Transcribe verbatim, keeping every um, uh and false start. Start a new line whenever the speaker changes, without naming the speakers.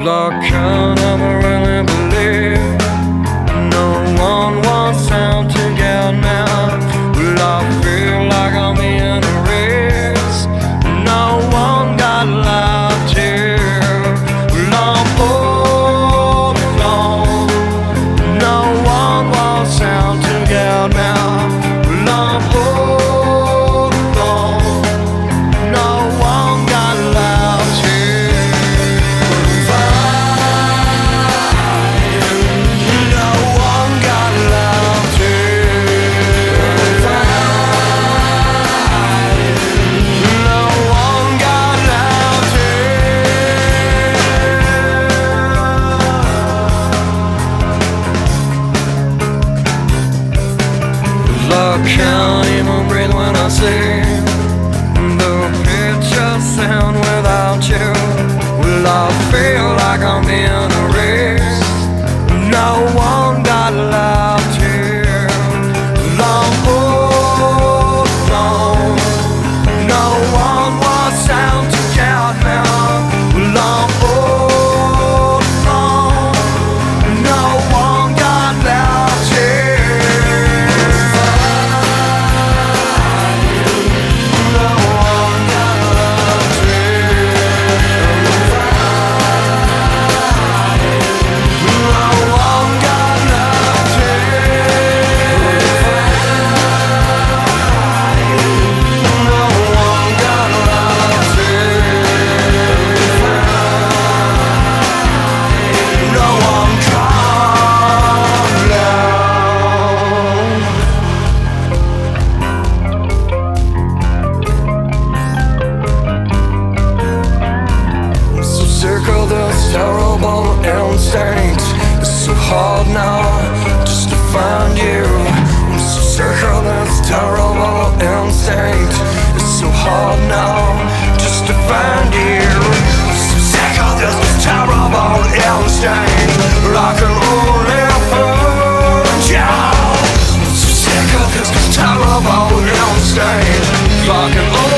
Lord, can I really believe no one wants out to get me? Well, I feel like I'm in a race. No one got left here. Well, I'm all alone. No one wants out to get me. Well, I'm all alone. No one got left here. I can't even breathe when I see the picture sound without you. Well, I feel like I'm in a race. No one got left here. Long alone. No one was out to get me. Well, I'm alone. No one got left here. Terrible instinct. It's so hard now just to find you. I'm so sick of this terrible instinct. It's so hard now just to find you. I'm so sick of this terrible instinct. I can only find you. I'm so sick of this terrible instinct. I can only